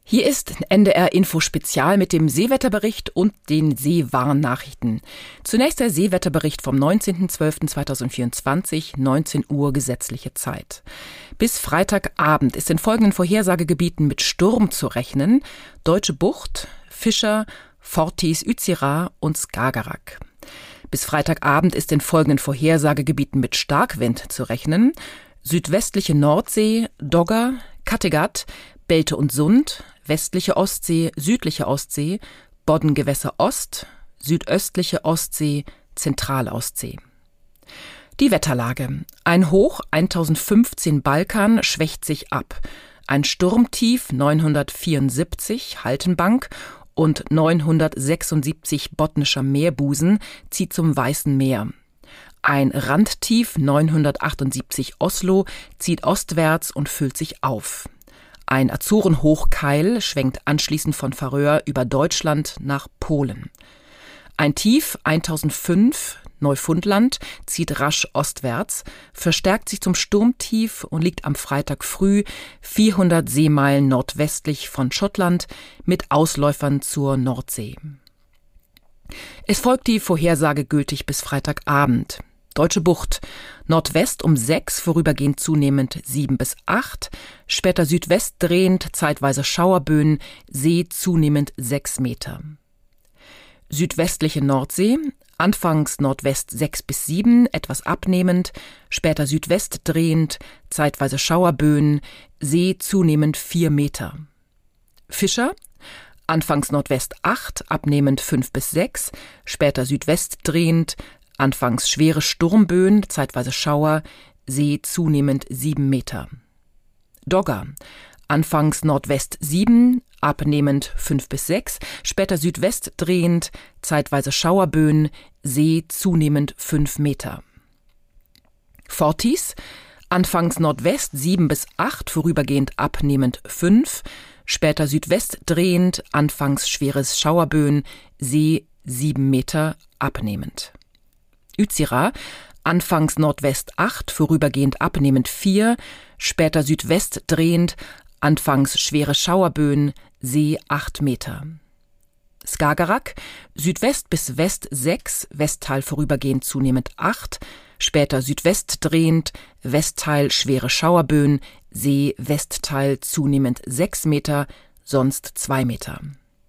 Hier ist NDR Info Spezial mit dem Seewetterbericht und den Seewarnnachrichten. Zunächst der Seewetterbericht vom 19.12.2024, 19 Uhr gesetzliche Zeit. Bis Freitagabend ist in folgenden Vorhersagegebieten mit Sturm zu rechnen: Deutsche Bucht, Fischer, Forties, Utsira und Skagerrak. Bis Freitagabend ist in folgenden Vorhersagegebieten mit Starkwind zu rechnen: südwestliche Nordsee, Dogger, Kattegat, Belte und Sund, westliche Ostsee, südliche Ostsee, Boddengewässer Ost, südöstliche Ostsee, zentrale Ostsee. Die Wetterlage: Ein Hoch 1015 Balkan schwächt sich ab. Ein Sturmtief 974 Haltenbank und 976 Botnischer Meerbusen zieht zum Weißen Meer. Ein Randtief 978 Oslo zieht ostwärts und füllt sich auf. Ein Azorenhochkeil schwenkt anschließend von Färöer über Deutschland nach Polen. Ein Tief 1005 Neufundland zieht rasch ostwärts, verstärkt sich zum Sturmtief und liegt am Freitag früh 400 Seemeilen nordwestlich von Schottland mit Ausläufern zur Nordsee. Es folgt die Vorhersage gültig bis Freitagabend. Deutsche Bucht, Nordwest um 6, vorübergehend zunehmend 7 bis 8, später Südwest drehend, zeitweise Schauerböen, See zunehmend 6 Meter. Südwestliche Nordsee, anfangs Nordwest 6 bis 7, etwas abnehmend, später Südwest drehend, zeitweise Schauerböen, See zunehmend 4 Meter. Fischer, anfangs Nordwest 8, abnehmend 5 bis 6, später Südwest drehend, anfangs schwere Sturmböen, zeitweise Schauer, See zunehmend 7 Meter. Dogger, anfangs Nordwest 7, abnehmend 5 bis 6, später Südwest drehend, zeitweise Schauerböen, See zunehmend 5 Meter. Forties, anfangs Nordwest 7 bis 8, vorübergehend abnehmend 5, später Südwest drehend, anfangs schweres Schauerböen, See 7 Meter, abnehmend. Utsira, anfangs Nordwest 8, vorübergehend abnehmend 4, später Südwest drehend, anfangs schwere Schauerböen, See 8 Meter. Skagerrak, Südwest bis West 6, Westteil vorübergehend zunehmend 8, später Südwest drehend, Westteil schwere Schauerböen, See Westteil zunehmend 6 Meter, sonst 2 Meter.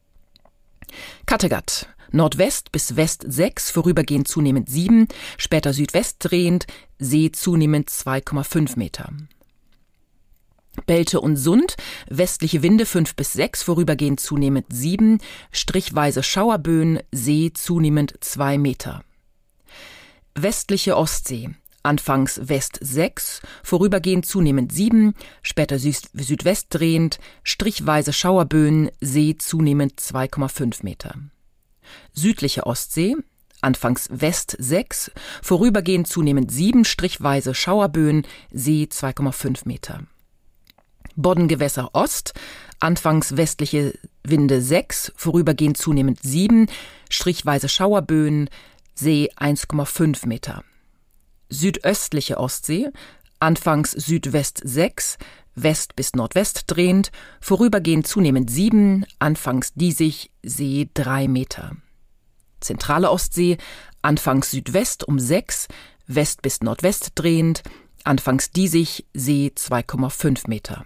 Kattegat, Nordwest bis West 6, vorübergehend zunehmend 7, später Südwest drehend, See zunehmend 2,5 Meter. Belte und Sund, westliche Winde 5 bis 6, vorübergehend zunehmend 7, strichweise Schauerböen, See zunehmend 2 Meter. Westliche Ostsee, anfangs West 6, vorübergehend zunehmend 7, später Südwest drehend, strichweise Schauerböen, See zunehmend 2,5 Meter. Südliche Ostsee, anfangs West 6, vorübergehend zunehmend 7, strichweise Schauerböen, See 2,5 Meter. Boddengewässer Ost, anfangs westliche Winde 6, vorübergehend zunehmend 7, strichweise Schauerböen, See 1,5 Meter. Südöstliche Ostsee, anfangs Südwest 6, West bis Nordwest drehend, vorübergehend zunehmend 7, anfangs diesig, See 3 Meter. Zentrale Ostsee, anfangs Südwest um 6, West bis Nordwest drehend, anfangs diesig, See 2,5 Meter.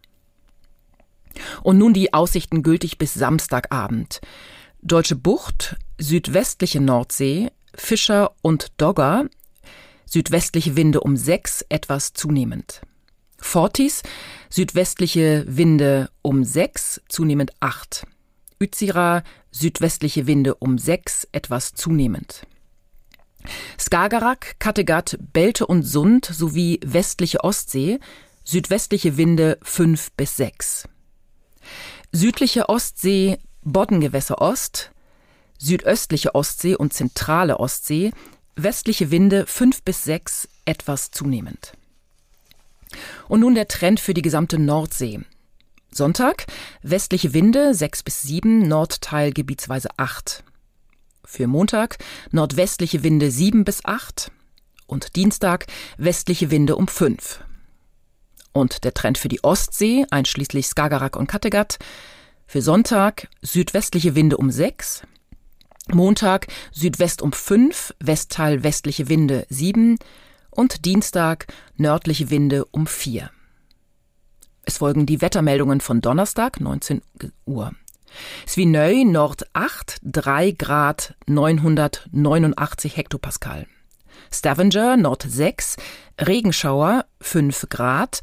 Und nun die Aussichten gültig bis Samstagabend. Deutsche Bucht, südwestliche Nordsee, Fischer und Dogger, südwestliche Winde um 6, etwas zunehmend. Forties, südwestliche Winde um 6, zunehmend 8. Utsira, südwestliche Winde um 6, etwas zunehmend. Skagerrak, Kattegat, Belte und Sund sowie westliche Ostsee, südwestliche Winde 5 bis 6. Südliche Ostsee, Boddengewässer Ost, südöstliche Ostsee und zentrale Ostsee, westliche Winde 5 bis 6, etwas zunehmend. Und nun der Trend für die gesamte Nordsee. Sonntag, westliche Winde 6 bis 7, Nordteil gebietsweise 8. Für Montag, nordwestliche Winde 7 bis 8 und Dienstag, westliche Winde um 5. Und der Trend für die Ostsee, einschließlich Skagerrak und Kattegat: Für Sonntag südwestliche Winde um 6, Montag Südwest um 5, Westteil westliche Winde 7 und Dienstag nördliche Winde um 4. Es folgen die Wettermeldungen von Donnerstag, 19 Uhr. Svinøy Nord 8, 3 Grad, 989 Hektopascal. Stavanger Nord 6, Regenschauer 5 Grad,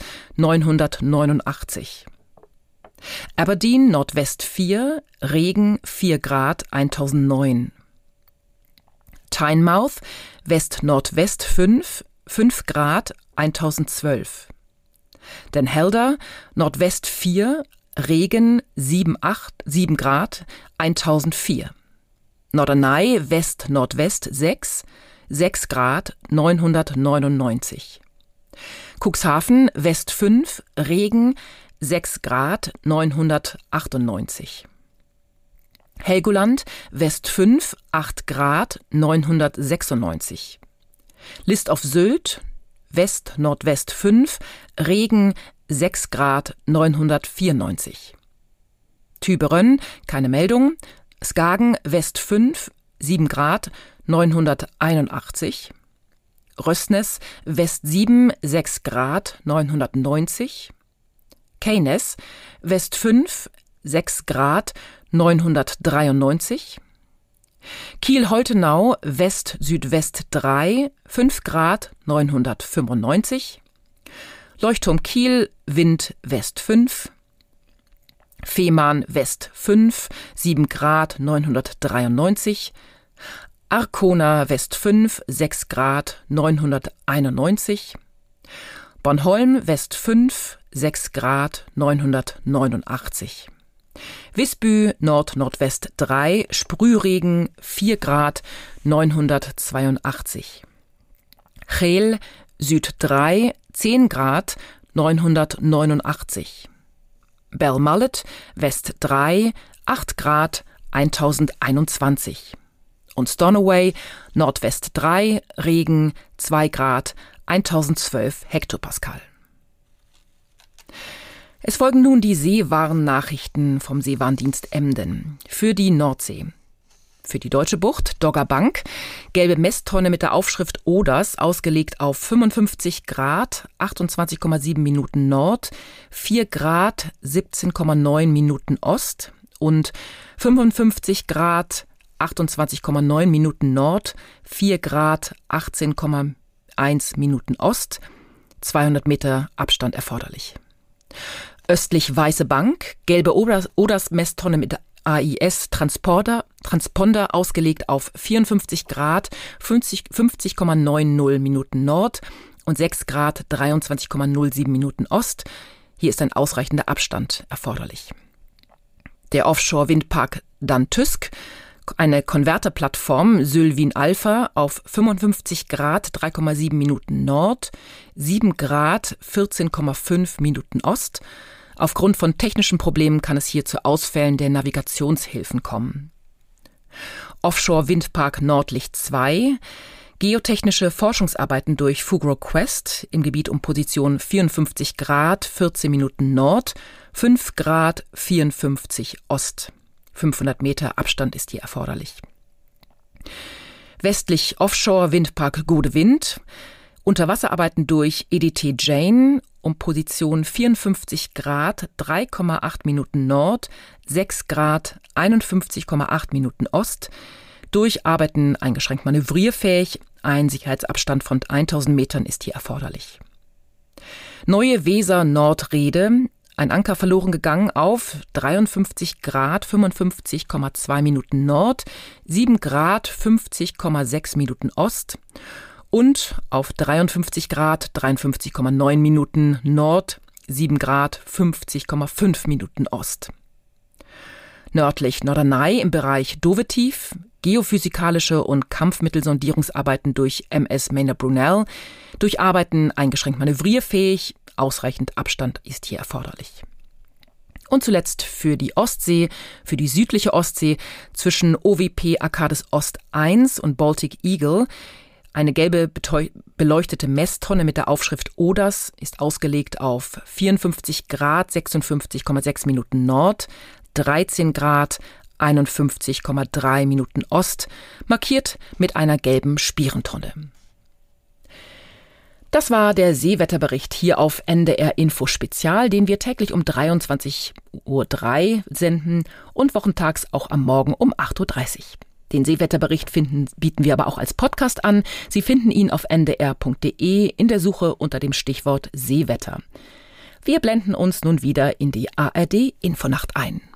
989. Aberdeen Nordwest 4, Regen 4 Grad, 1009. Tynemouth West-Nordwest 5, 5 Grad, 1012. Den Helder Nordwest 4, Regen 7 Grad, 1004. Norderney West-Nordwest 6, 6 Grad, 999. Cuxhaven West 5, Regen 6 Grad, 998. Helgoland West 5, 8 Grad, 996. List auf Sylt West-Nordwest 5, Regen 6 Grad, 994. Tüberen, keine Meldung. Skagen West 5, 7 Grad, 981. Røsnes West 7, 6 Grad, 990. Keyness West 5, 6 Grad, 993. Kiel-Holtenau West-Südwest 3, 5 Grad, 995. Leuchtturm Kiel, Wind West 5. Fehmarn West 5, 7 Grad, 993. Arkona West 5, 6 Grad, 991. Bornholm West 5, 6 Grad, 989. Visby Nord-Nordwest 3, Sprühregen 4 Grad, 982. Geel Süd 3, 10 Grad, 989. Belmallet West 3, 8 Grad, 1021. Und Stornoway Nordwest 3, Regen 2 Grad, 1012 Hektopascal. Es folgen nun die Seewarnnachrichten vom Seewarndienst Emden für die Nordsee. Für die Deutsche Bucht Doggerbank, gelbe Messtonne mit der Aufschrift Oders, ausgelegt auf 55 Grad, 28,7 Minuten Nord, 4 Grad, 17,9 Minuten Ost und 55 Grad, 28,9 Minuten Nord, 4 Grad, 18,1 Minuten Ost, 200 Meter Abstand erforderlich. Östlich Weiße Bank, gelbe Oders-Messtonne mit AIS Transponder ausgelegt auf 54 Grad, 50,90 Minuten Nord und 6 Grad, 23,07 Minuten Ost. Hier ist ein ausreichender Abstand erforderlich. Der Offshore-Windpark Dantusk, eine Konverterplattform Sylvin Alpha auf 55 Grad, 3,7 Minuten Nord, 7 Grad, 14,5 Minuten Ost. Aufgrund von technischen Problemen kann es hier zu Ausfällen der Navigationshilfen kommen. Offshore-Windpark Nordlicht 2, geotechnische Forschungsarbeiten durch Fugro Quest im Gebiet um Position 54 Grad, 14 Minuten Nord, 5 Grad, 54 Ost. 500 Meter Abstand ist hier erforderlich. Westlich Offshore-Windpark Gode Wind, Unterwasserarbeiten durch EDT Jane um Position 54 Grad, 3,8 Minuten Nord, 6 Grad, 51,8 Minuten Ost. Durcharbeiten eingeschränkt manövrierfähig, ein Sicherheitsabstand von 1000 Metern ist hier erforderlich. Neue Weser Nordrede, ein Anker verloren gegangen auf 53 Grad, 55,2 Minuten Nord, 7 Grad, 50,6 Minuten Ost und auf 53 Grad, 53,9 Minuten Nord, 7 Grad, 50,5 Minuten Ost. Nördlich Norderney im Bereich Dovetief, geophysikalische und Kampfmittelsondierungsarbeiten durch MS Maynard Brunel, Durcharbeiten eingeschränkt manövrierfähig, ausreichend Abstand ist hier erforderlich. Und zuletzt für die Ostsee, für die südliche Ostsee zwischen OWP Arcades Ost 1 und Baltic Eagle, eine gelbe beleuchtete Messtonne mit der Aufschrift Oders ist ausgelegt auf 54 Grad, 56,6 Minuten Nord, 13 Grad, 51,3 Minuten Ost, markiert mit einer gelben Spierentonne. Das war der Seewetterbericht hier auf NDR Info Spezial, den wir täglich um 23:03 Uhr senden und wochentags auch am Morgen um 8:30 Uhr. Den Seewetterbericht bieten wir aber auch als Podcast an. Sie finden ihn auf ndr.de in der Suche unter dem Stichwort Seewetter. Wir blenden uns nun wieder in die ARD Infonacht ein.